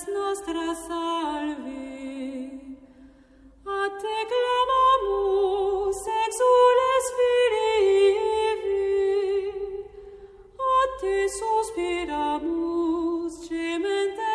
nostra salvi. A te clamamus, exules Filii, a te suspiramus, cemente